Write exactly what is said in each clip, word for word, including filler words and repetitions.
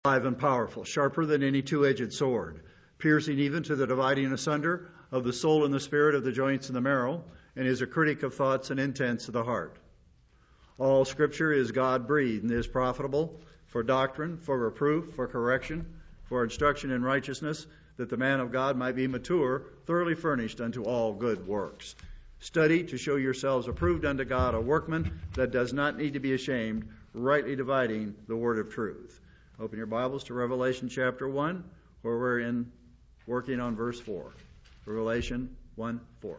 alive and powerful, sharper than any two-edged sword, piercing even to the dividing asunder of the soul and the spirit, of the joints and the marrow, and is a critic of thoughts and intents of the heart. All Scripture is God-breathed and is profitable for doctrine, for reproof, for correction, for instruction in righteousness, that the man of God might be mature, thoroughly furnished unto all good works. Study to show yourselves approved unto God, a workman that does not need to be ashamed, rightly dividing the word of truth. Open your Bibles to Revelation chapter one, where we're in working on verse four. Revelation one four.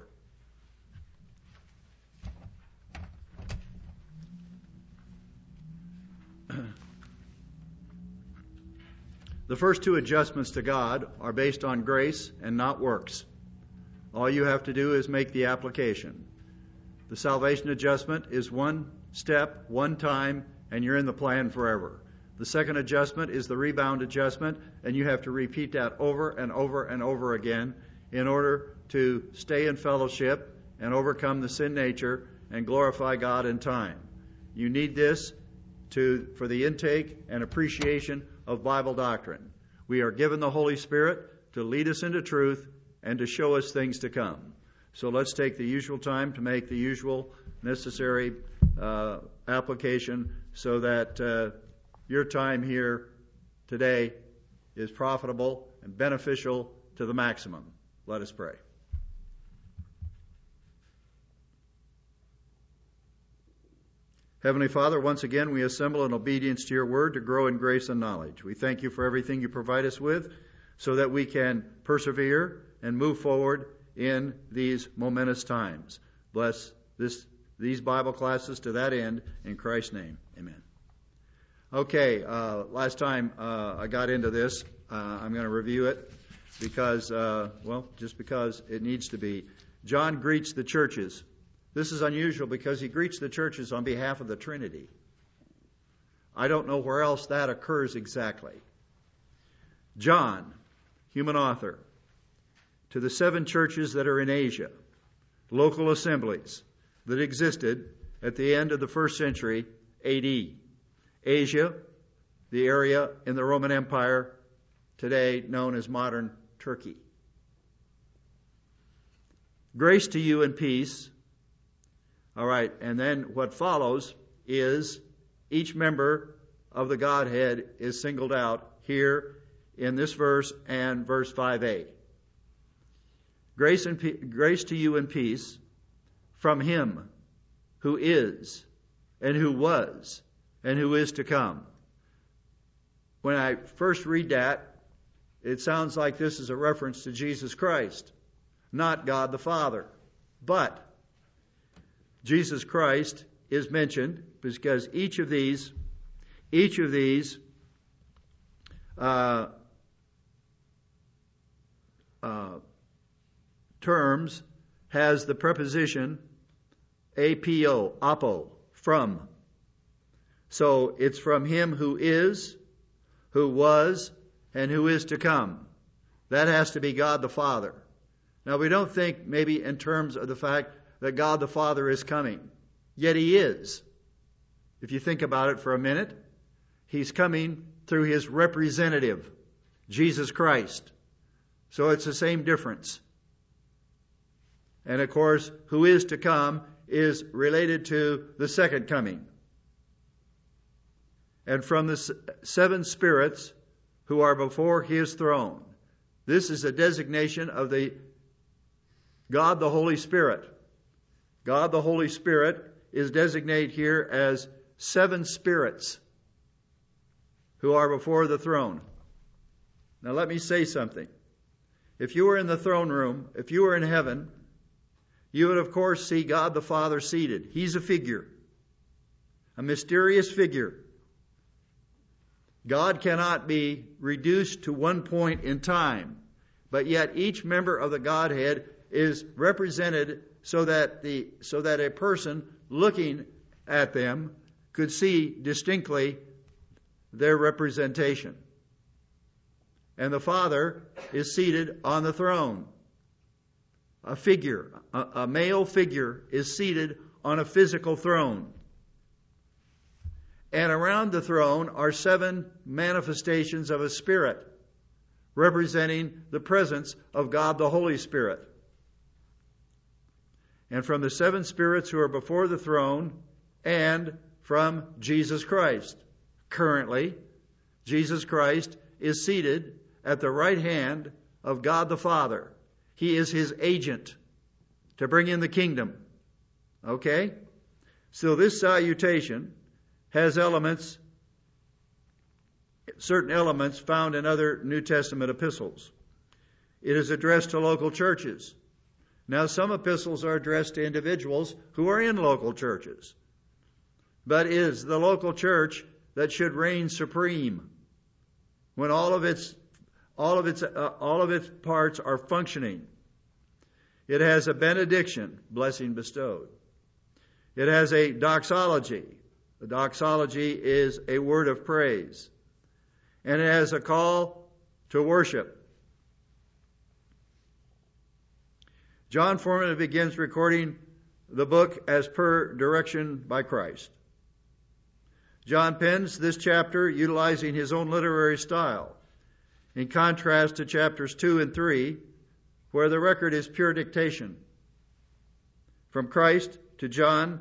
The first two adjustments to God are based on grace and not works. All you have to do is make the application. The salvation adjustment is one step, one time, and you're in the plan forever. The second adjustment is the rebound adjustment, and you have to repeat that over and over and over again in order to stay in fellowship and overcome the sin nature and glorify God in time. You need this to for the intake and appreciation of Bible doctrine. We are given the Holy Spirit to lead us into truth and to show us things to come. So let's take the usual time to make the usual necessary uh, application so that uh, your time here today is profitable and beneficial to the maximum. Let us pray. Heavenly Father, once again we assemble in obedience to your word to grow in grace and knowledge. We thank you for everything you provide us with so that we can persevere and move forward in these momentous times. Bless this, these Bible classes to that end. In Christ's name, amen. Okay, uh, last time uh, I got into this, uh, I'm going to review it because, uh, well, just because it needs to be. John greets the churches. This is unusual because he greets the churches on behalf of the Trinity. I don't know where else that occurs exactly. John, human author, to the seven churches that are in Asia, local assemblies that existed at the end of the first century A D. Asia, the area in the Roman Empire today known as modern Turkey. Grace to you and peace. All right, and then what follows is each member of the Godhead is singled out here in this verse and verse five a. Grace and pe- grace to you and peace from him who is and who was and who is to come. When I first read that, it sounds like this is a reference to Jesus Christ, not God the Father. But Jesus Christ is mentioned because each of these, each of these uh, uh, terms has the preposition apo, apo, from. So it's from him who is, who was, and who is to come. That has to be God the Father. Now we don't think maybe in terms of the fact that God the Father is coming. Yet he is. If you think about it for a minute, he's coming through his representative, Jesus Christ. So it's the same difference. And of course, who is to come is related to the second coming. And from the seven spirits who are before his throne. This is a designation of the God the Holy Spirit. God the Holy Spirit is designated here as seven spirits who are before the throne. Now let me say something. If you were in the throne room, if you were in heaven, you would of course see God the Father seated. He's a figure, a mysterious figure. God cannot be reduced to one point in time, but yet each member of the Godhead is represented so that the so that a person looking at them could see distinctly their representation. And the Father is seated on the throne. A figure, a, a male figure is seated on a physical throne. And around the throne are seven manifestations of a Spirit, representing the presence of God the Holy Spirit. And from the seven spirits who are before the throne, and from Jesus Christ. Currently, Jesus Christ is seated at the right hand of God the Father. He is his agent to bring in the kingdom. Okay? So this salutation has elements, certain elements found in other New Testament epistles. It is addressed to local churches. Now, some epistles are addressed to individuals who are in local churches. But it is the local church that should reign supreme when all of its all of its uh, all of its parts are functioning. It has a benediction, blessing bestowed. It has a doxology. The doxology is a word of praise. And it has a call to worship. John Foreman begins recording the book as per direction by Christ. John pens this chapter utilizing his own literary style, in contrast to chapters two and three, where the record is pure dictation. From Christ to John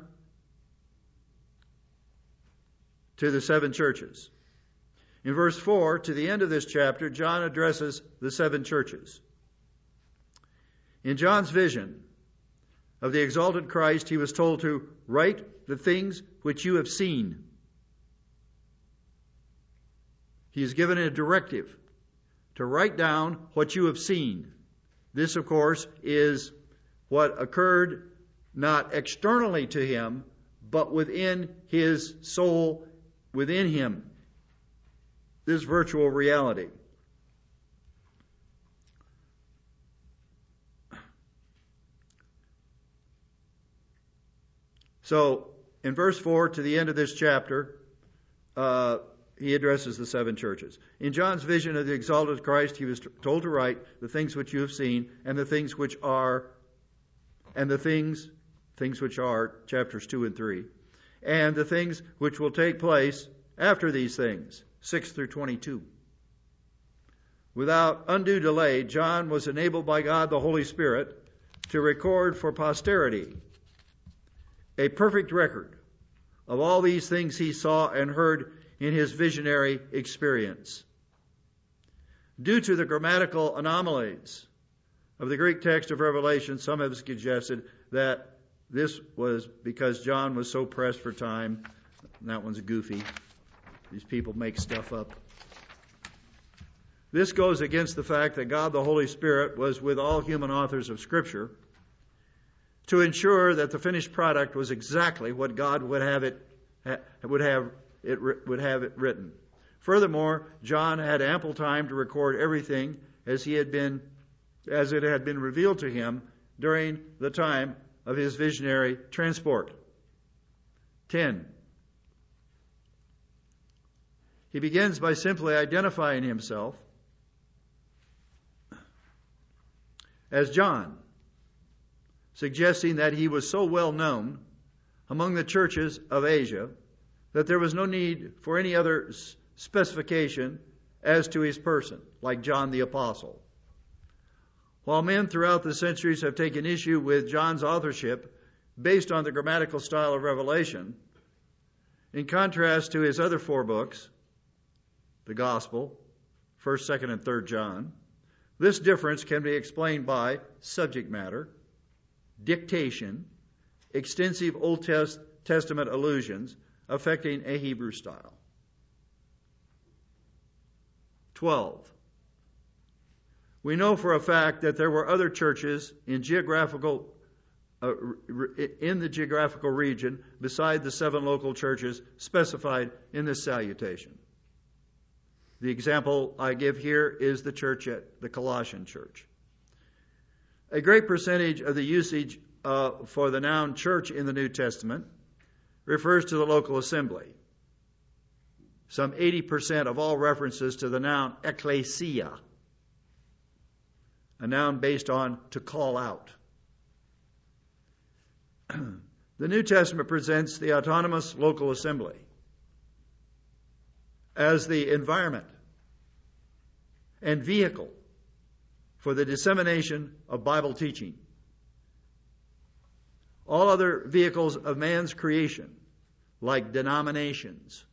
to the seven churches. In verse four, to the end of this chapter, John addresses the seven churches. In John's vision of the exalted Christ, he was told to write the things which you have seen. He is given a directive to write down what you have seen. This, of course, is what occurred not externally to him, but within his soul, within him. This virtual reality. So, in verse four, to the end of this chapter, uh, he addresses the seven churches. In John's vision of the exalted Christ, he was told to write the things which you have seen, and the things which are, and the things, things which are, chapters two and three, and the things which will take place after these things, six through twenty-two. Without undue delay, John was enabled by God the Holy Spirit to record for posterity a perfect record of all these things he saw and heard in his visionary experience. Due to the grammatical anomalies of the Greek text of Revelation, some have suggested that this was because John was so pressed for time. That one's goofy. These people make stuff up. This goes against the fact that God the Holy Spirit was with all human authors of Scripture to ensure that the finished product was exactly what God would have it would have it would have it written. Furthermore, John had ample time to record everything as he had been as it had been revealed to him during the time of his visionary transport. ten. He begins by simply identifying himself as John, suggesting that he was so well known among the churches of Asia that there was no need for any other specification as to his person, like John the Apostle. While men throughout the centuries have taken issue with John's authorship based on the grammatical style of Revelation, in contrast to his other four books, the Gospel, first, second, and third John, this difference can be explained by subject matter, dictation, extensive Old Testament allusions affecting a Hebrew style. twelve. We know for a fact that there were other churches in geographical uh, in the geographical region beside the seven local churches specified in this salutation. The example I give here is the church at the Colossian church. A great percentage of the usage uh, for the noun church in the New Testament refers to the local assembly. Some eighty percent of all references to the noun ecclesia, a noun based on to call out. The New Testament presents the autonomous local assembly. as the environment and vehicle for the dissemination of Bible teaching. All other vehicles of man's creation, like denominations,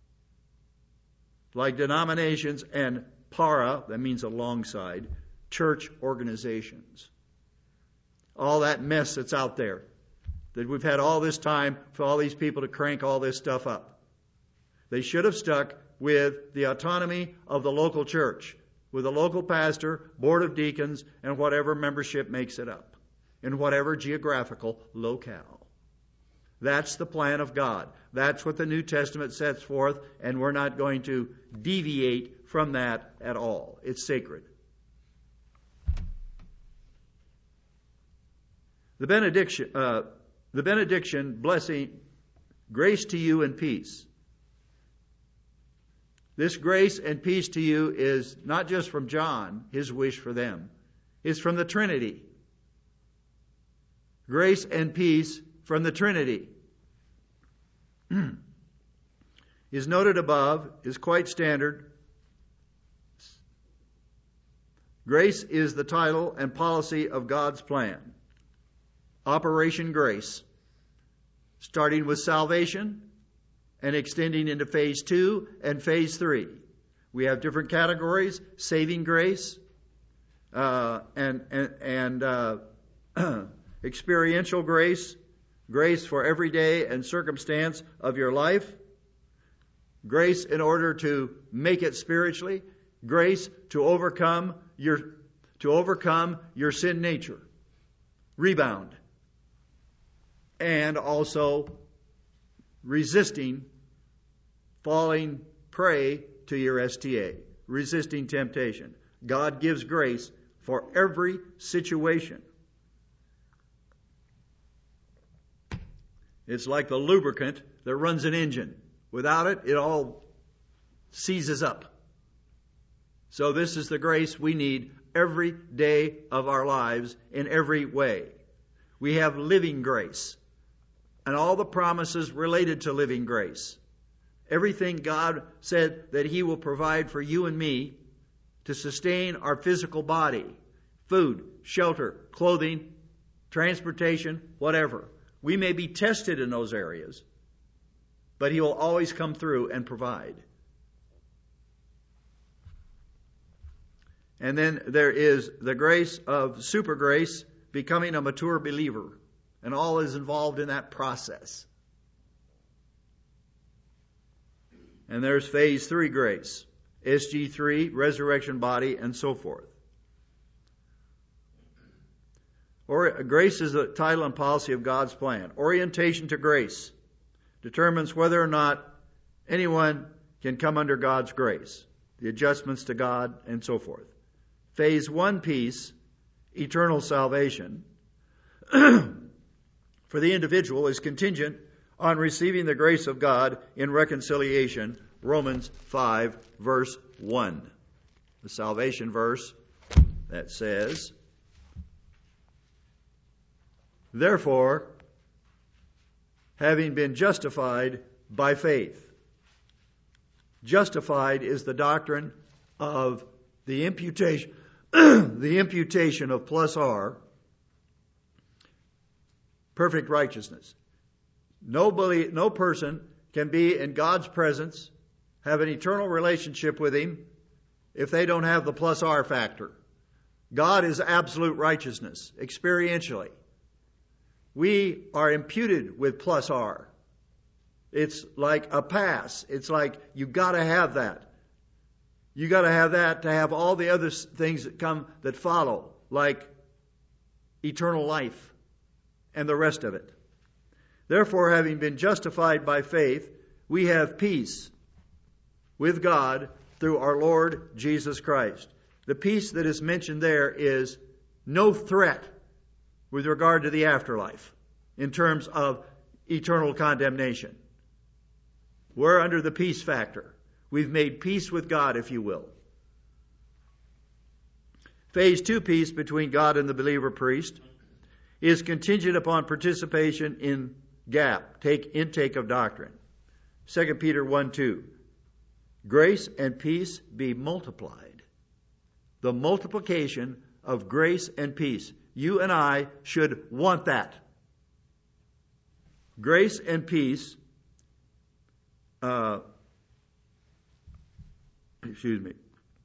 like denominations and para, that means alongside, church organizations. All that mess that's out there, that we've had all this time for all these people to crank all this stuff up. They should have stuck with the autonomy of the local church, with a local pastor, board of deacons, and whatever membership makes it up, in whatever geographical locale. That's the plan of God. That's what the New Testament sets forth, and we're not going to deviate from that at all. It's sacred. The benediction, uh, the benediction, blessing, grace to you and peace. This grace and peace to you is not just from John, his wish for them. It's from the Trinity. Grace and peace from the Trinity is noted above, is quite standard. Grace is the title and policy of God's plan. Operation Grace, starting with salvation and extending into phase two and phase three. We have different categories: saving grace, uh, and and, and uh, experiential grace, grace for every day and circumstance of your life, grace in order to make it spiritually, grace to overcome your to overcome your sin nature, rebound, and also resisting falling prey to your S T A, resisting temptation. God gives grace for every situation. It's like the lubricant that runs an engine. Without it, it all seizes up. So this is the grace we need every day of our lives in every way. We have living grace and all the promises related to living grace. Everything God said that He will provide for you and me to sustain our physical body, food, shelter, clothing, transportation, whatever. We may be tested in those areas, but He will always come through and provide. And then there is the grace of super grace, becoming a mature believer, and all is involved in that process. And there's phase three grace, S G three, resurrection body, and so forth. Or, grace is the title and policy of God's plan. Orientation to grace determines whether or not anyone can come under God's grace, the adjustments to God, and so forth. Phase one peace, eternal salvation, for the individual is contingent on receiving the grace of God in reconciliation, Romans five, verse one. The salvation verse that says, therefore, having been justified by faith. Justified is the doctrine of the imputation, the imputation of plus R, perfect righteousness. Nobody, no person can be in God's presence, have an eternal relationship with Him, if they don't have the plus R factor. God is absolute righteousness, experientially. We are imputed with plus R. It's like a pass. It's like you got to have that. You got to have that to have all the other things that come that follow, like eternal life and the rest of it. Therefore, having been justified by faith, we have peace with God through our Lord Jesus Christ. The peace that is mentioned there is no threat with regard to the afterlife in terms of eternal condemnation. We're under the peace factor. We've made peace with God, if you will. Phase two peace between God and the believer priest is contingent upon participation in gap, take intake of doctrine. Second Peter one two. Grace and peace be multiplied. The multiplication of grace and peace. You and I should want that. Grace and peace, uh, excuse me.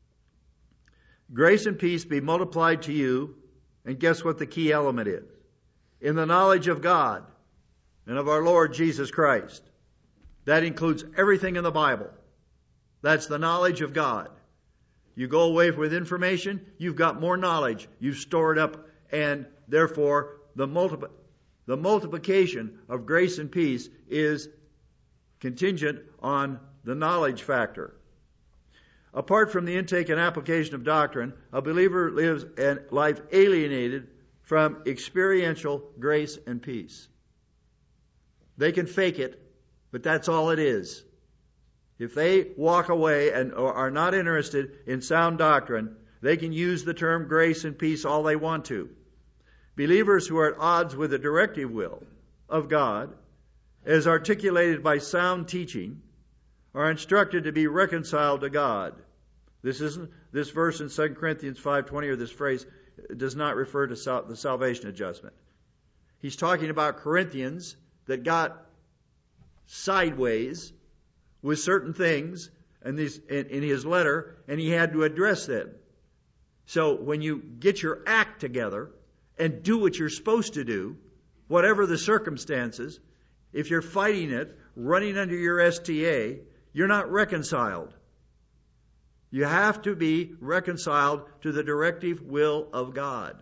Grace and peace be multiplied to you, and guess what the key element is? In the knowledge of God and of our Lord Jesus Christ. That includes everything in the Bible. That's the knowledge of God. You go away with information, you've got more knowledge. You've stored up, and therefore the multiple The multiplication of grace and peace is contingent on the knowledge factor. Apart from the intake and application of doctrine, a believer lives a life alienated from experiential grace and peace. They can fake it, but that's all it is. If they walk away and are not interested in sound doctrine, they can use the term grace and peace all they want to. Believers who are at odds with the directive will of God, as articulated by sound teaching, are instructed to be reconciled to God. This isn't this verse in Second Corinthians five twenty, or this phrase does not refer to sal- the salvation adjustment. He's talking about Corinthians that got sideways with certain things in, these, in, in his letter, and he had to address them. So when you get your act together and do what you're supposed to do, whatever the circumstances, if you're fighting it, running under your S T A, you're not reconciled. You have to be reconciled to the directive will of God.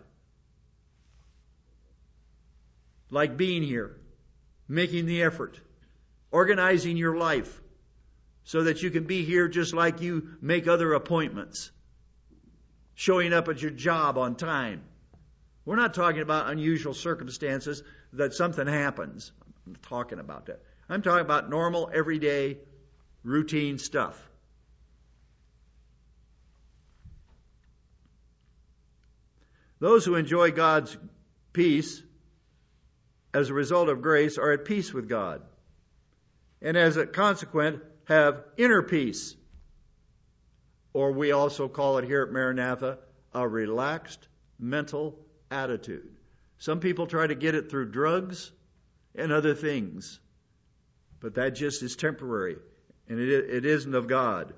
Like being here, making the effort, organizing your life so that you can be here just like you make other appointments, showing up at your job on time. We're not talking about unusual circumstances that something happens. I'm not talking about that. I'm talking about normal, everyday, routine stuff. Those who enjoy God's peace as a result of grace are at peace with God, and as a consequence have inner peace, or we also call it here at Maranatha a relaxed mental attitude. Some people try to get it through drugs and other things, but that just is temporary, and it, it isn't of God.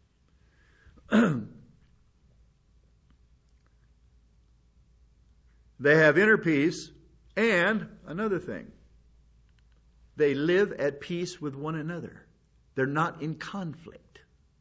They have inner peace, and another thing, they live at peace with one another. They're not in conflict.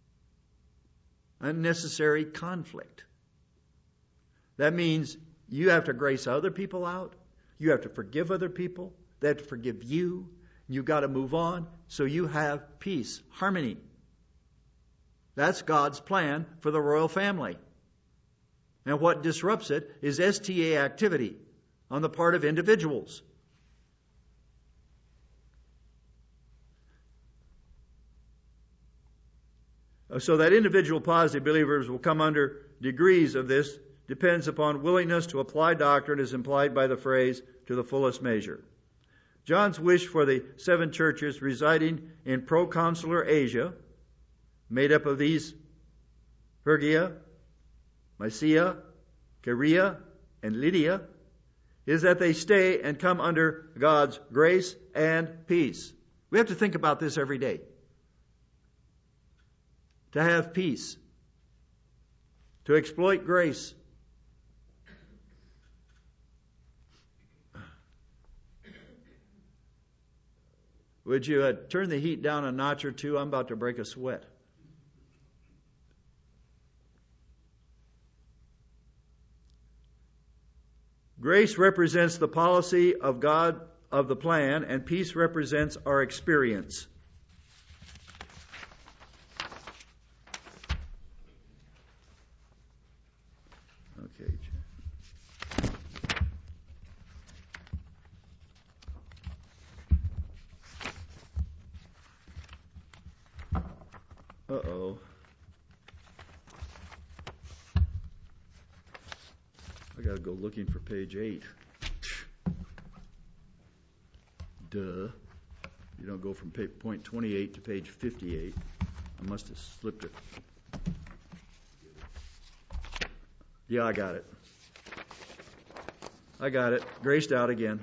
Unnecessary conflict. That means you have to grace other people out. You have to forgive other people. They have to forgive you. You've got to move on so you have peace, harmony. That's God's plan for the royal family. And what disrupts it is S T A activity on the part of individuals. So that individual positive believers will come under degrees of this depends upon willingness to apply doctrine as implied by the phrase to the fullest measure. John's wish for the seven churches residing in proconsular Asia, made up of these: Phrygia, Mysia, Caria, and Lydia, is that they stay and come under God's grace and peace. We have to think about this every day. To have peace. To exploit grace. Would you uh, turn the heat down a notch or two? I'm about to break a sweat. Grace represents the policy of God, of the plan, and peace represents our experience. Okay. Uh-oh. I got to go looking for page eight. Duh. You don't go from point twenty-eight to page fifty-eight I must have slipped it. Yeah, I got it. I got it. Graced out again.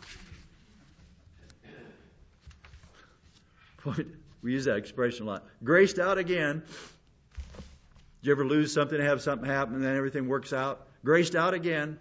We use that expression a lot. Graced out again. Did you ever lose something, have something happen, and then everything works out? Graced out again.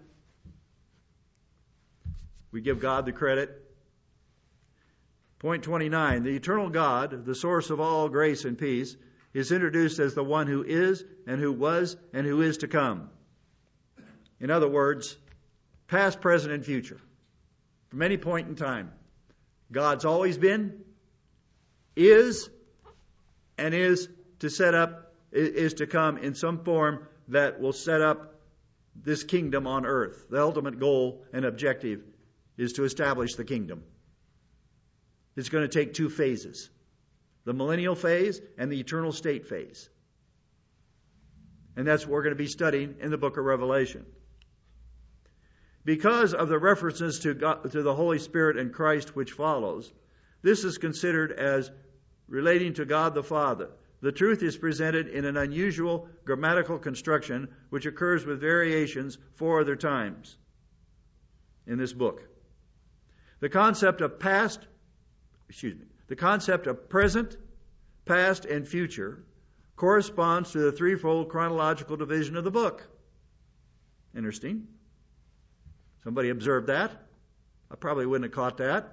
We give God the credit. Point twenty-nine. The eternal God, the source of all grace and peace, is introduced as the one who is, and who was, and who is to come. In other words, past, present, and future. From any point in time. God's always been, is, and is to set up, is to come in some form that will set up this kingdom on earth. The ultimate goal and objective is to establish the kingdom. It's going to take two phases. The millennial phase and the eternal state phase. And that's what we're going to be studying in the book of Revelation. Because of the references to God, to the Holy Spirit and Christ which follows, this is considered as relating to God the Father. The truth is presented in an unusual grammatical construction which occurs with variations four other times in this book. The concept of past, excuse me, the concept of present, past, and future corresponds to the threefold chronological division of the book. Interesting. Somebody observed that? I probably wouldn't have caught that.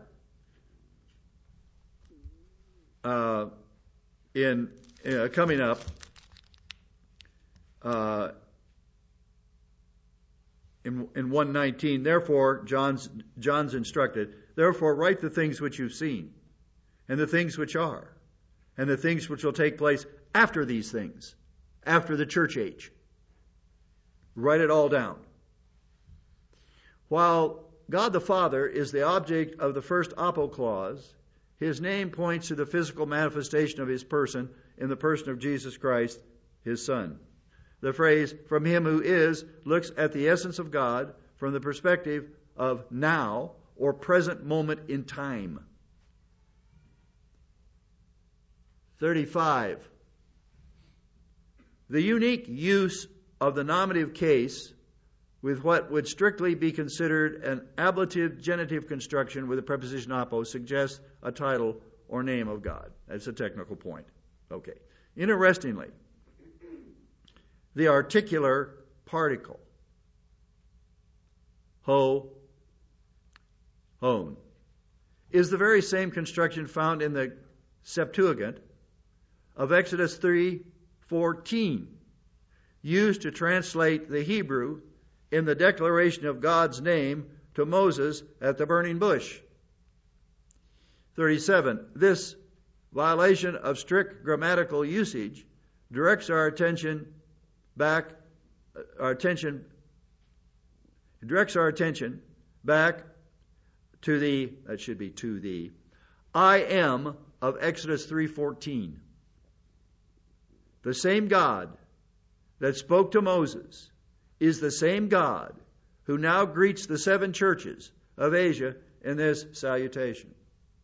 Uh, in uh, coming up, uh, in in one nineteen, therefore John's John's instructed, therefore write the things which you've seen, and the things which are, and the things which will take place after these things, after the church age. Write it all down. While God the Father is the object of the first apo clause, His name points to the physical manifestation of His person in the person of Jesus Christ, His Son. The phrase, from Him who is, looks at the essence of God from the perspective of now or present moment in time. thirty-five. The unique use of the nominative case with what would strictly be considered an ablative genitive construction with the preposition apo suggests a title or name of God. That's a technical point. Okay. Interestingly, the articular particle, ho, hon, is the very same construction found in the Septuagint of Exodus three fourteen, used to translate the Hebrew in the declaration of God's name to Moses at the burning bush. thirty-seven. This violation of strict grammatical usage directs our attention back, our attention, directs our attention back to the, that should be to the, I am of Exodus three fourteen. The same God that spoke to Moses is the same God who now greets the seven churches of Asia in this salutation.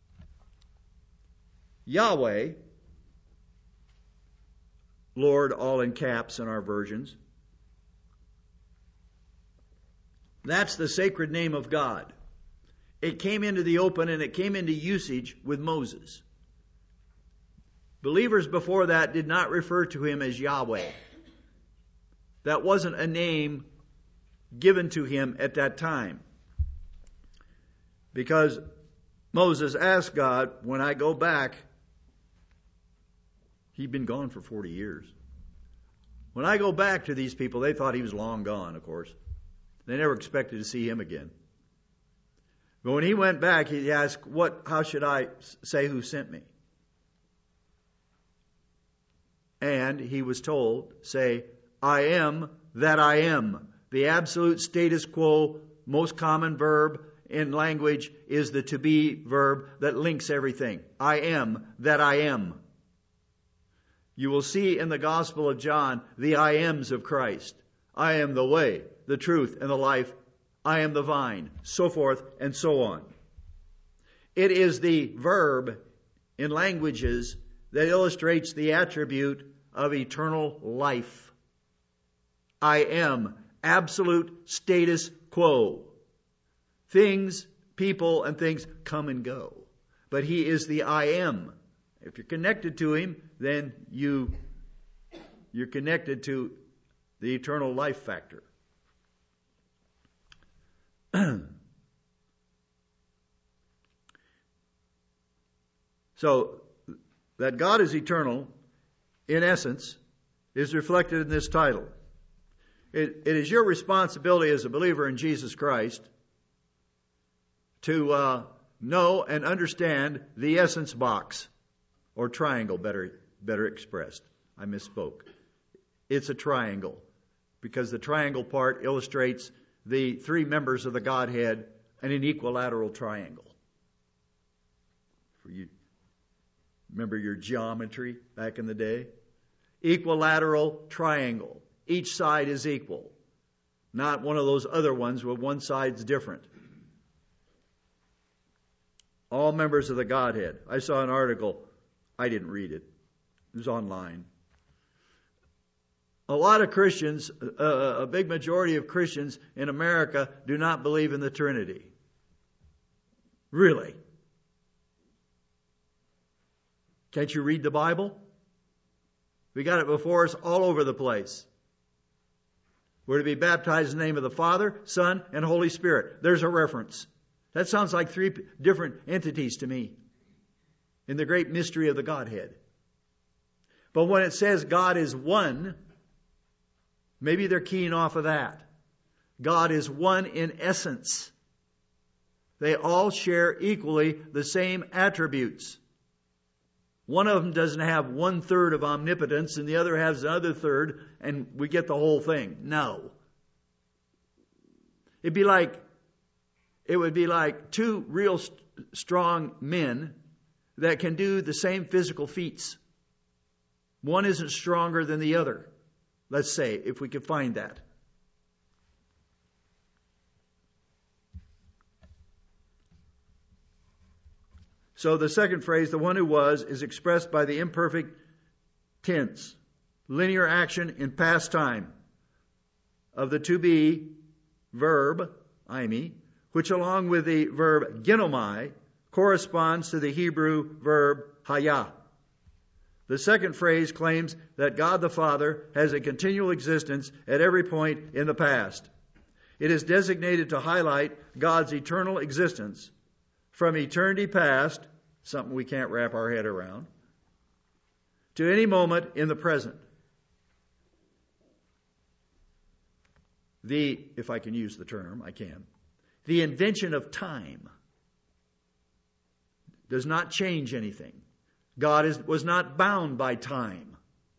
Yahweh, Lord, all in caps in our versions, that's the sacred name of God. It came into the open and it came into usage with Moses. Believers before that did not refer to him as Yahweh. That wasn't a name given to him at that time. Because Moses asked God, when I go back, he'd been gone for forty years. When I go back to these people, they thought he was long gone, of course. They never expected to see him again. But when he went back, he asked, "What? How should I say who sent me?" And he was told, say, I am that I am. The absolute status quo, most common verb in language is the to be verb that links everything. I am that I am. You will see in the Gospel of John the I ams of Christ. I am the way, the truth, and the life. I am the vine, so forth and so on. It is the verb in languages that illustrates the attribute of eternal life. I am. Absolute status quo. Things, people, and things come and go. But He is the I am. If you're connected to Him, then you, you're connected to the eternal life factor. So, that God is eternal, in essence, is reflected in this title. It, it is your responsibility as a believer in Jesus Christ to uh, know and understand the essence box, or triangle, better, better expressed. I misspoke. It's a triangle, because the triangle part illustrates the three members of the Godhead in an equilateral triangle. For you, remember your geometry back in the day? Equilateral triangle. Each side is equal. Not one of those other ones where one side's different. All members of the Godhead. I saw an article. I didn't read it. It was online. A lot of Christians, uh, a big majority of Christians in America do not believe in the Trinity. Really? Can't you read the Bible? We got it before us all over the place. We're to be baptized in the name of the Father, Son, and Holy Spirit. There's a reference. That sounds like three different entities to me in the great mystery of the Godhead. But when it says God is one, maybe they're keying off of that. God is one in essence. They all share equally the same attributes. One of them doesn't have one third of omnipotence and the other has another third and we get the whole thing. No. It'd be like, it would be like two real st- strong men that can do the same physical feats. One isn't stronger than the other. Let's say, if we could find that. So the second phrase, the one who was, is expressed by the imperfect tense, linear action in past time of the to be verb, eimi, which along with the verb genomai corresponds to the Hebrew verb haya. The second phrase claims that God the Father has a continual existence at every point in the past. It is designated to highlight God's eternal existence from eternity past, something we can't wrap our head around, to any moment in the present. The, if I can use the term, I can. The invention of time does not change anything. God is, was not bound by time.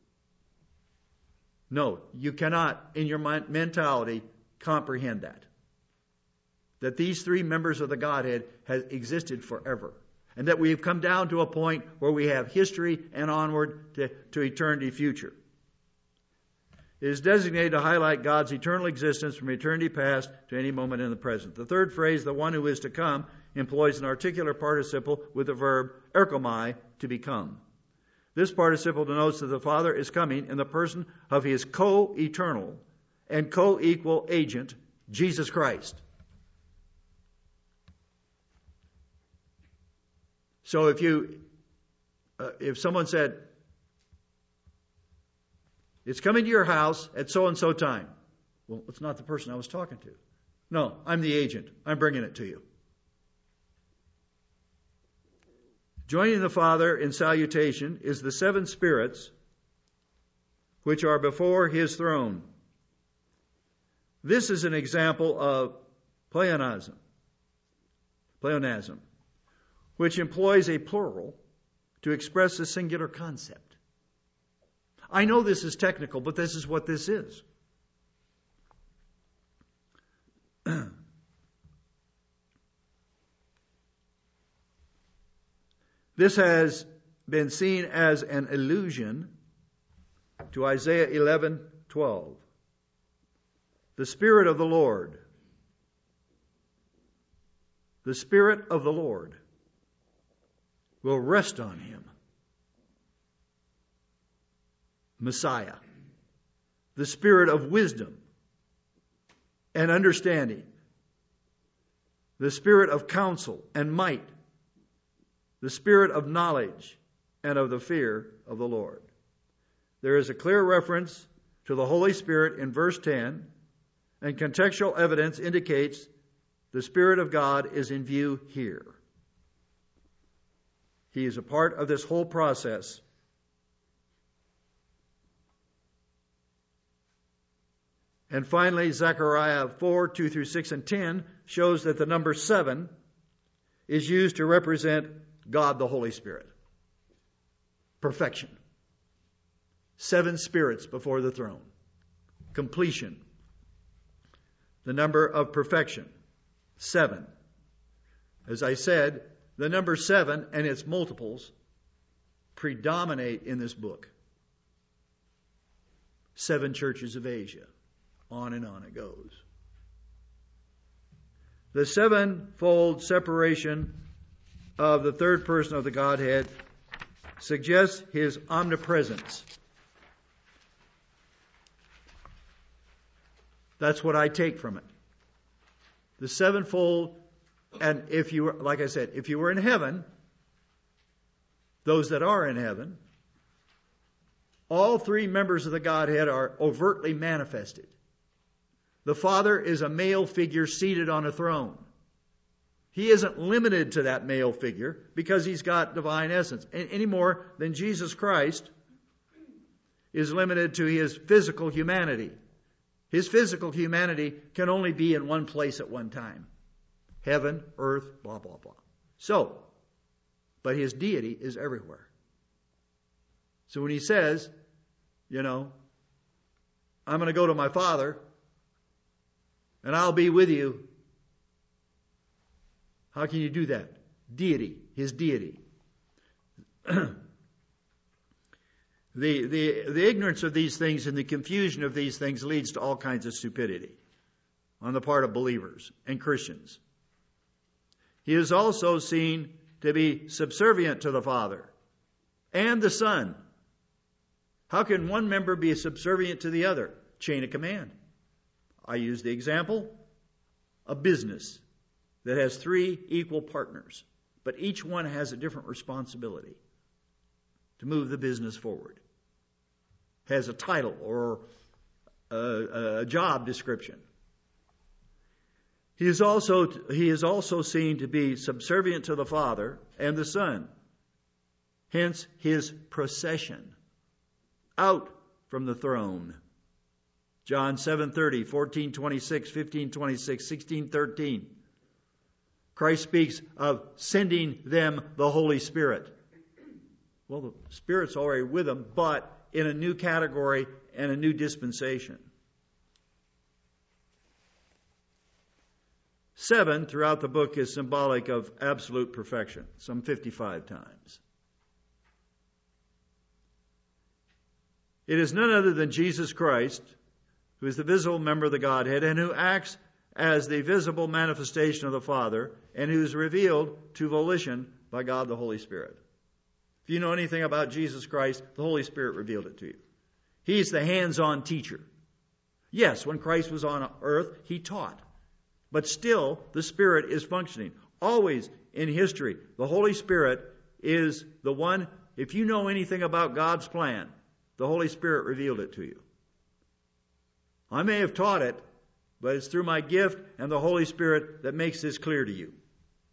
No, you cannot, in your mentality, comprehend that. That these three members of the Godhead has existed forever. And that we have come down to a point where we have history and onward to, to eternity future. It is designated to highlight God's eternal existence from eternity past to any moment in the present. The third phrase, the one who is to come, employs an articular participle with the verb erchomai, to become. This participle denotes that the Father is coming in the person of His co-eternal and co-equal agent, Jesus Christ. So if you, uh, if someone said, it's coming to your house at so-and-so time. Well, it's not the person I was talking to. No, I'm the agent. I'm bringing it to you. Joining the Father in salutation is the seven spirits which are before His throne. This is an example of pleonasm, pleonasm, which employs a plural to express a singular concept. I know this is technical, but this is what this is. This has been seen as an allusion to Isaiah eleven twelve. The Spirit of the Lord. The Spirit of the Lord will rest on Him. Messiah, the Spirit of wisdom and understanding, the Spirit of counsel and might, the Spirit of knowledge and of the fear of the Lord. There is a clear reference to the Holy Spirit in verse ten, and contextual evidence indicates the Spirit of God is in view here. He is a part of this whole process. And finally, Zechariah four, two through six and ten shows that the number seven is used to represent God the Holy Spirit. Perfection. Seven spirits before the throne. Completion. The number of perfection. Seven. As I said, the number seven and its multiples predominate in this book. Seven churches of Asia. On and on it goes. The sevenfold separation of the third person of the Godhead suggests his omnipresence. That's what I take from it. The sevenfold, and if you were, like I said, if you were in heaven, those that are in heaven, all three members of the Godhead are overtly manifested. The Father is a male figure seated on a throne. He isn't limited to that male figure because he's got divine essence, any more than Jesus Christ is limited to his physical humanity. His physical humanity can only be in one place at one time. Heaven, earth, blah, blah, blah. So, but his deity is everywhere. So when he says, you know, I'm going to go to my Father and I'll be with you. How can you do that? Deity, his deity. the, the, the ignorance of these things and the confusion of these things leads to all kinds of stupidity on the part of believers and Christians. He is also seen to be subservient to the Father and the Son. How can one member be subservient to the other? Chain of command. I use the example, a business that has three equal partners, but each one has a different responsibility to move the business forward. Has a title or a, a job description. He is also he is also seen to be subservient to the Father and the Son. Hence his procession out from the throne. John seven thirty, fourteen twenty-six, fifteen twenty-six, sixteen thirteen. Christ speaks of sending them the Holy Spirit. Well, the Spirit's already with them, but in a new category and a new dispensation. Seven throughout the book is symbolic of absolute perfection, some fifty-five times. It is none other than Jesus Christ, who is the visible member of the Godhead and who acts as the visible manifestation of the Father and who is revealed to volition by God the Holy Spirit. If you know anything about Jesus Christ, the Holy Spirit revealed it to you. He's the hands-on teacher. Yes, when Christ was on earth, he taught. But still, the Spirit is functioning. Always in history, the Holy Spirit is the one, if you know anything about God's plan, the Holy Spirit revealed it to you. I may have taught it, but it's through my gift and the Holy Spirit that makes this clear to you.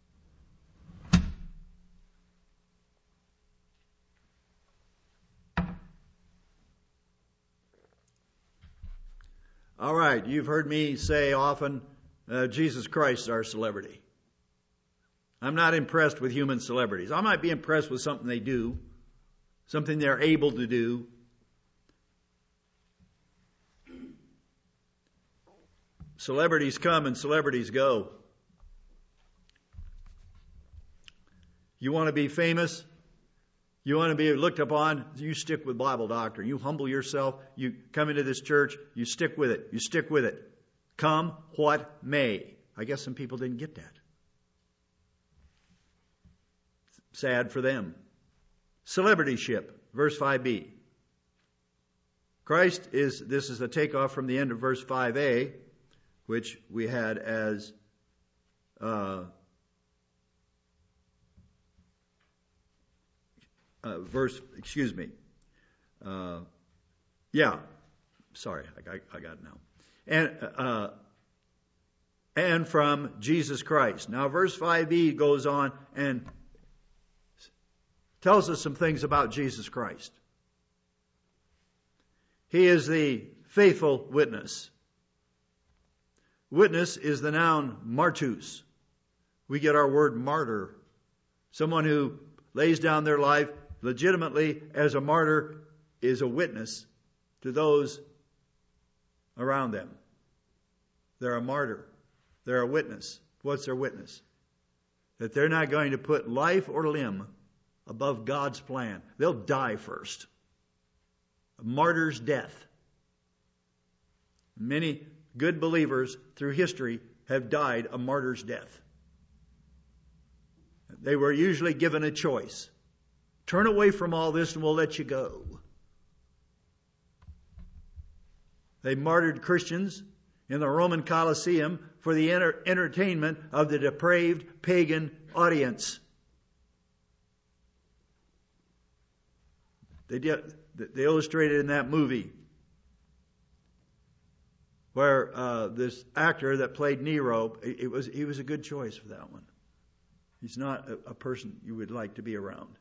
All right, you've heard me say often, uh, Jesus Christ is our celebrity. I'm not impressed with human celebrities. I might be impressed with something they do, something they're able to do. Celebrities come and celebrities go. You want to be famous? You want to be looked upon? You stick with Bible doctrine. You humble yourself. You come into this church. You stick with it. You stick with it. Come what may. I guess some people didn't get that. Sad for them. Celebrityship, verse five b. Christ is, this is a takeoff from the end of verse five a, which we had as uh, uh, verse, excuse me. Uh, yeah, sorry, I, I, I got it now. And, uh, and from Jesus Christ. Now, verse five b goes on and tells us some things about Jesus Christ. He is the faithful witness. Witness is the noun martus. We get our word martyr. Someone who lays down their life legitimately as a martyr is a witness to those around them. They're a martyr. They're a witness. What's their witness? That they're not going to put life or limb above God's plan. They'll die first. A martyr's death. Many good believers through history have died a martyr's death. They were usually given a choice. Turn away from all this and we'll let you go. They martyred Christians in the Roman Colosseum for the enter- entertainment of the depraved pagan audience. They did, they illustrated in that movie where uh, this actor that played Nero, it, it was he was a good choice for that one. He's not a, a person you would like to be around.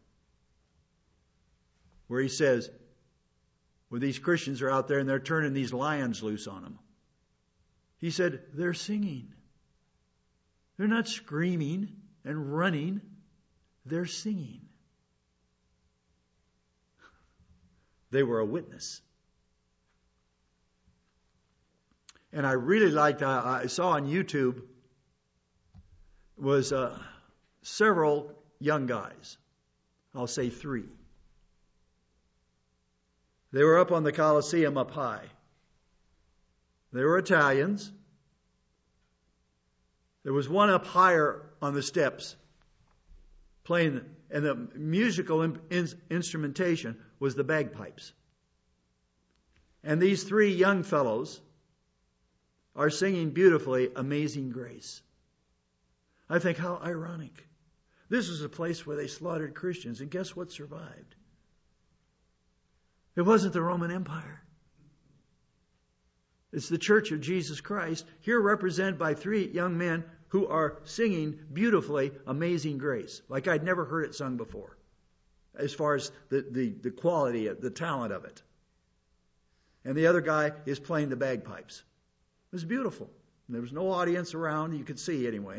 Where he says, when these Christians are out there and they're turning these lions loose on them, he said, they're singing. They're not screaming and running. They're singing. They were a witness. And I really liked, I, I saw on YouTube, was uh, several young guys. I'll say three. They were up on the Colosseum up high. They were Italians. There was one up higher on the steps playing, and the musical in, in, instrumentation was the bagpipes. And these three young fellows are singing beautifully Amazing Grace. I think, how ironic. This is a place where they slaughtered Christians, and guess what survived? It wasn't the Roman Empire. It's the Church of Jesus Christ, here represented by three young men who are singing beautifully Amazing Grace, like I'd never heard it sung before, as far as the, the, the quality, of the talent of it. And the other guy is playing the bagpipes. It was beautiful. There was no audience around, you could see anyway.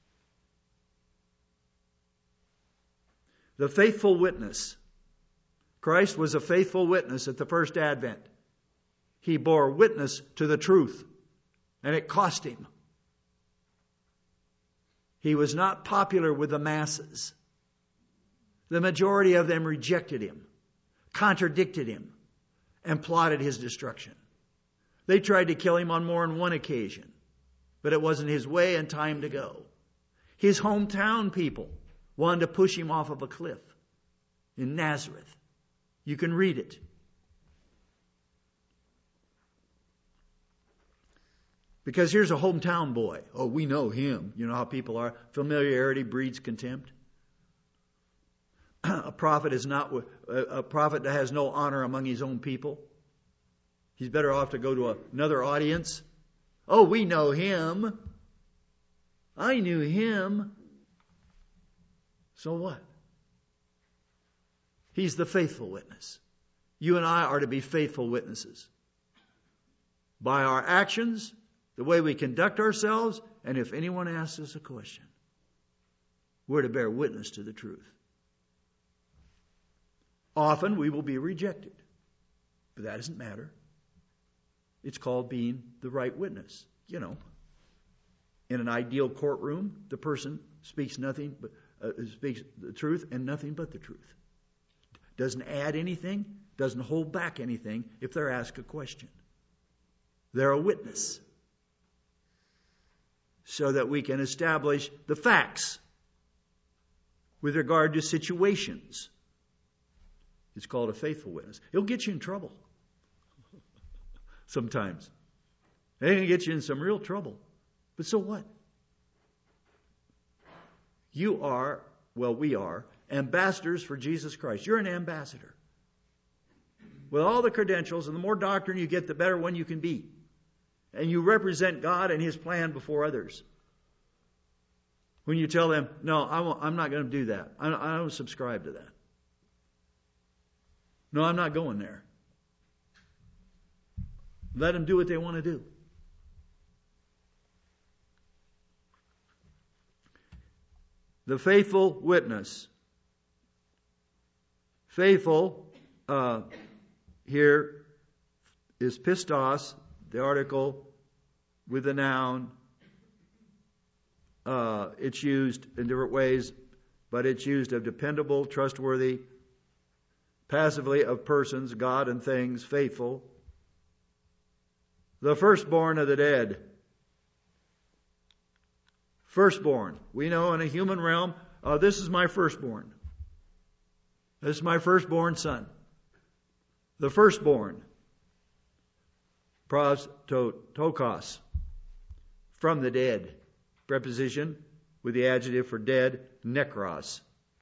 The faithful witness. Christ was a faithful witness at the first advent. He bore witness to the truth, and it cost him. He was not popular with the masses. The majority of them rejected him, contradicted him, and plotted his destruction. They tried to kill him on more than one occasion, but it wasn't his way and time to go. His hometown people wanted to push him off of a cliff in Nazareth. You can read it. Because here's a hometown boy. Oh, we know him. You know how people are. Familiarity breeds contempt. A prophet is not a prophet that has no honor among his own people. He's better off to go to another audience. Oh, we know him. I knew him. So what? He's the faithful witness. You and I are to be faithful witnesses. By our actions, the way we conduct ourselves, and if anyone asks us a question, we're to bear witness to the truth. Often we will be rejected, but that doesn't matter. It's called being the right witness. You know, in an ideal courtroom, the person speaks nothing but uh, speaks the truth and nothing but the truth. Doesn't add anything, doesn't hold back anything if they're asked a question. They're a witness, so that we can establish the facts with regard to situations. It's called a faithful witness. It'll get you in trouble. sometimes. They're going to get you in some real trouble. But so what? You are, well, we are, ambassadors for Jesus Christ. You're an ambassador. With all the credentials, and the more doctrine you get, the better one you can be. And you represent God and His plan before others. When you tell them, no, I won't, I'm not going to do that. I don't, I don't subscribe to that. No, I'm not going there. Let them do what they want to do. The faithful witness. Faithful uh, here is pistos, the article with the noun. Uh, it's used in different ways, but it's used of dependable, trustworthy, passively of persons, God and things, faithful. The firstborn of the dead. Firstborn. We know in a human realm, uh, this is my firstborn. This is my firstborn son. The firstborn. Pros to, tokos. From the dead. Preposition with the adjective for dead, nekros.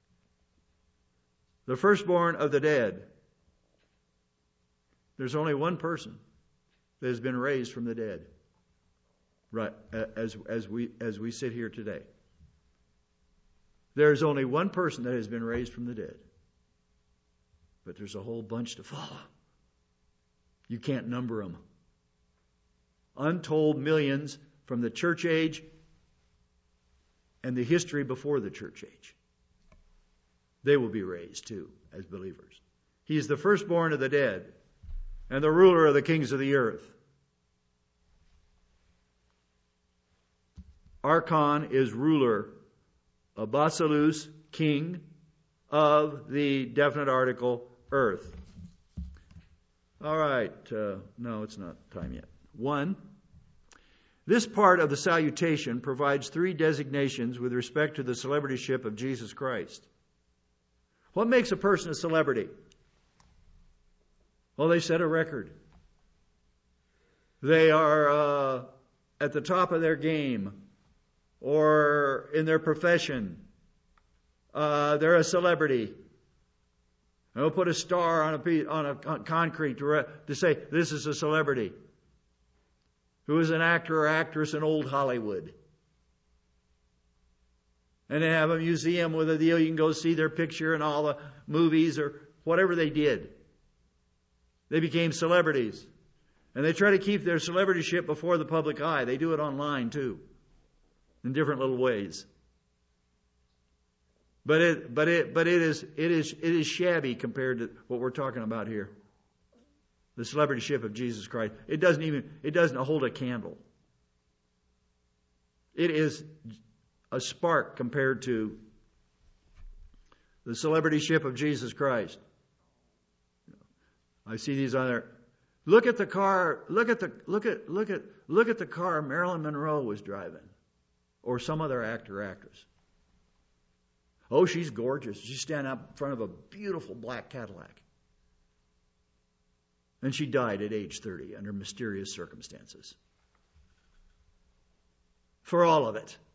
The firstborn of the dead. There's only one person that has been raised from the dead. Right, as as we as we sit here today. There's only one person that has been raised from the dead. But there's a whole bunch to follow. You can't number them. Untold millions from the church age and the history before the church age. They will be raised too as believers. He is the firstborn of the dead and the ruler of the kings of the earth. Archon is ruler. Basileus, king of the definite article earth. All right. Uh, no, it's not time yet. One. This part of the salutation provides three designations with respect to the celebrityship of Jesus Christ. What makes a person a celebrity? Well, they set a record. They are uh, at the top of their game or in their profession. Uh, they're a celebrity. They'll put a star on a piece, on a on concrete to, re, to say this is a celebrity. Who is an actor or actress in old Hollywood. And they have a museum with a deal. You can go see their picture in all the movies or whatever they did. They became celebrities. And they try to keep their celebrityship before the public eye. They do it online too. In different little ways. But it but it but it is it is it is shabby compared to what we're talking about here. The celebrityship of Jesus Christ. It doesn't even, it doesn't hold a candle. It is a spark compared to the celebrityship of Jesus Christ. I see these on there. Look at the car, look at the, look at, look at, look at the car Marilyn Monroe was driving. Or some other actor or actress. Oh, she's gorgeous. She's standing up in front of a beautiful black Cadillac. And she died at age thirty under mysterious circumstances. For all of it.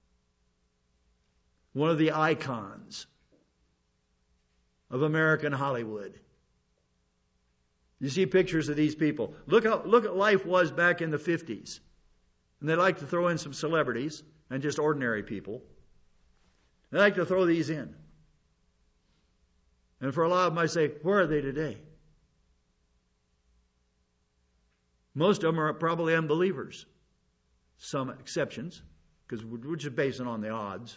One of the icons of American Hollywood. You see pictures of these people. Look how look at life was back in the fifties. And they like to throw in some celebrities and just ordinary people. They like to throw these in. And for a lot of them I say, where are they today? Most of them are probably unbelievers. Some exceptions, because we're just basing on the odds.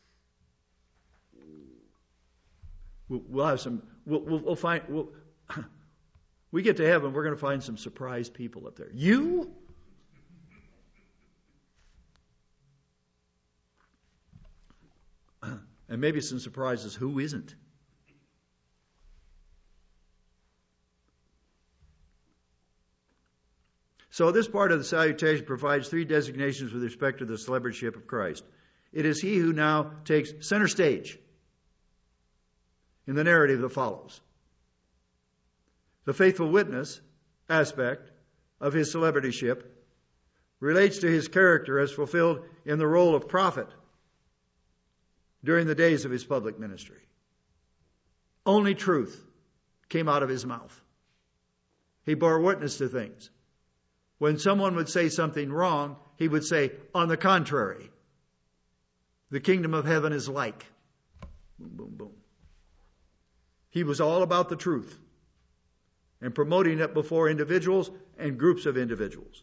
We'll have some. We'll, we'll, we'll find. We'll, we get to heaven, we're going to find some surprised people up there. You? And maybe some surprises. Who isn't? So this part of the salutation provides three designations with respect to the celebrityship of Christ. It is He who now takes center stage in the narrative that follows. The faithful witness aspect of his celebrityship relates to his character as fulfilled in the role of prophet during the days of his public ministry. Only truth came out of his mouth. He bore witness to things. When someone would say something wrong, he would say, on the contrary, the kingdom of heaven is like. Boom, boom, boom. He was all about the truth and promoting it before individuals and groups of individuals.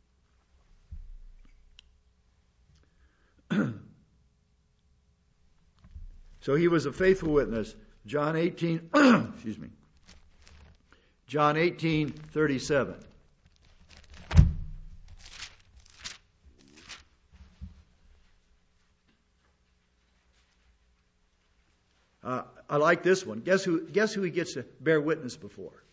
So he was a faithful witness. John eighteen, excuse me. John eighteen thirty-seven. Uh, I like this one. Guess who? Guess who he gets to bear witness before?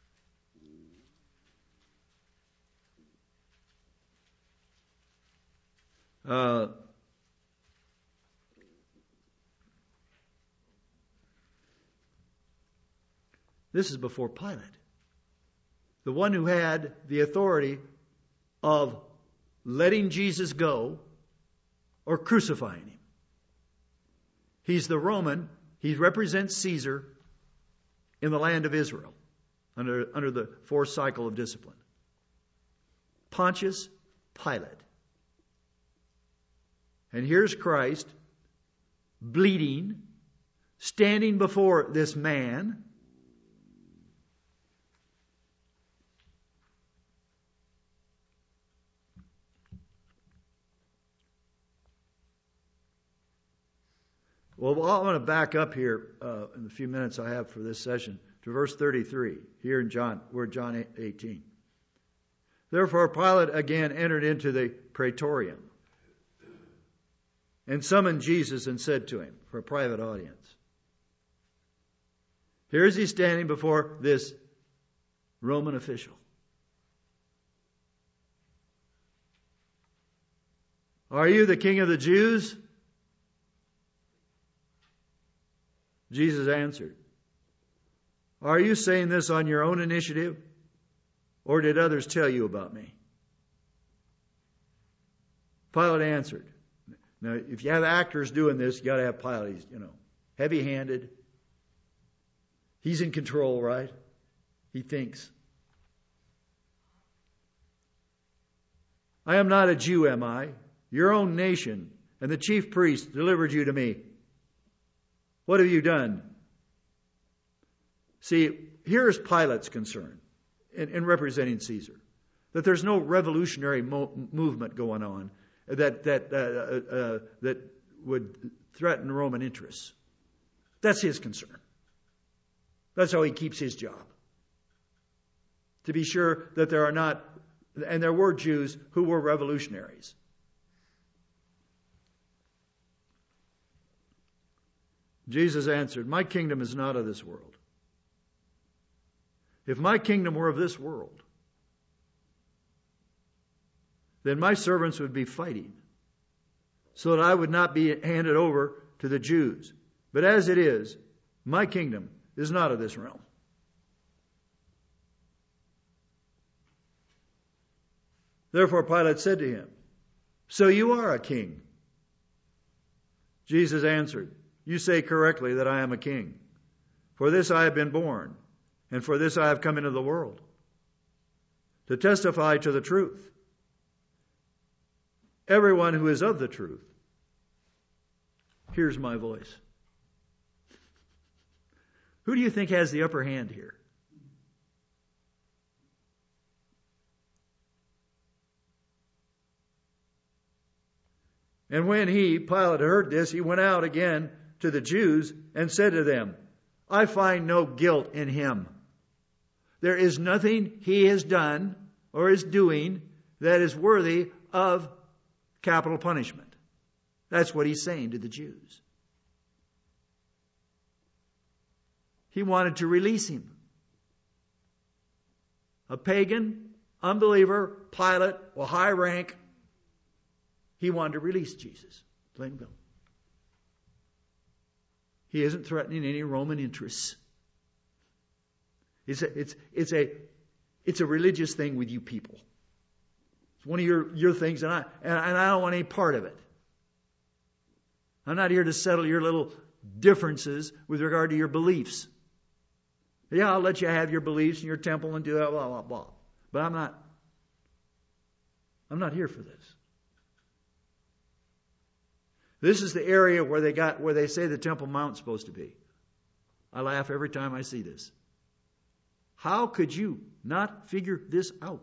Uh, this is before Pilate, the one who had the authority of letting Jesus go or crucifying him. He's the Roman. He represents Caesar in the land of Israel under, under the fourth cycle of discipline. Pontius Pilate. And here's Christ bleeding, standing before this man. Well, I'm going to back up here uh, in the few minutes I have for this session to verse thirty-three, here in John, we're John eighteen. Therefore Pilate again entered into the praetorium and summoned Jesus and said to him for a private audience. Here is he standing before this Roman official. Are you the king of the Jews? Jesus answered, are you saying this on your own initiative, or did others tell you about me? Pilate answered. Now, if you have actors doing this, you got to have Pilate. He's, you know, heavy-handed. He's in control, right? He thinks. I am not a Jew, am I? Your own nation and the chief priest delivered you to me. What have you done? See, here's Pilate's concern in, in representing Caesar. That there's no revolutionary mo- movement going on that that uh, uh, that would threaten Roman interests. That's his concern. That's how he keeps his job. To be sure that there are not, and there were Jews who were revolutionaries. Jesus answered, my kingdom is not of this world. If my kingdom were of this world, then my servants would be fighting, so that I would not be handed over to the Jews. But as it is, my kingdom is not of this realm. Therefore Pilate said to him, so you are a king? Jesus answered, you say correctly that I am a king. For this I have been born, and for this I have come into the world, to testify to the truth. Everyone who is of the truth hears my voice. Who do you think has the upper hand here? And when he, Pilate, heard this, he went out again to the Jews and said to them, I find no guilt in him. There is nothing he has done or is doing that is worthy of capital punishment. That's what he's saying to the Jews. He wanted to release him. A pagan, unbeliever, Pilate, with high rank, he wanted to release Jesus. Plain and simple. He isn't threatening any Roman interests. It's a, it's, it's a, It's a religious thing with you people. It's one of your, your things, and I, and, and I don't want any part of it. I'm not here to settle your little differences with regard to your beliefs. Yeah, I'll let you have your beliefs in your temple and do that, blah, blah, blah. But I'm not, I'm not here for this. This is the area where they got, where they say the Temple Mount's supposed to be. I laugh every time I see this. How could you not figure this out?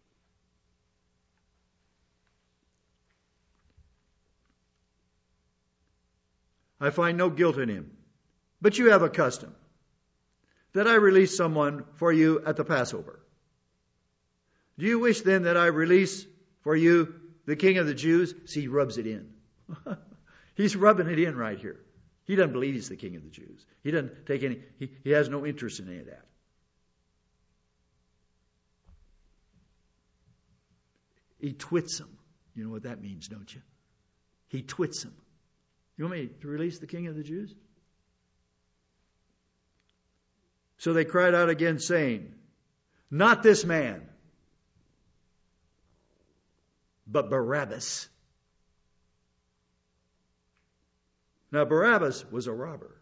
I find no guilt in him. But you have a custom that I release someone for you at the Passover. Do you wish then that I release for you the King of the Jews? See, he rubs it in. He's rubbing it in right here. He doesn't believe he's the King of the Jews. He doesn't take any, he, he has no interest in any of that. He twits them. You know what that means, don't you? He twits them. You want me to release the King of the Jews? So they cried out again, saying, not this man, but Barabbas. Now, Barabbas was a robber.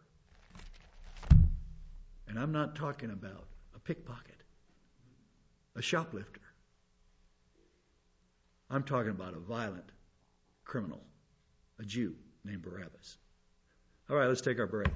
And I'm not talking about a pickpocket, a shoplifter. I'm talking about a violent criminal, a Jew named Barabbas. All right, let's take our break.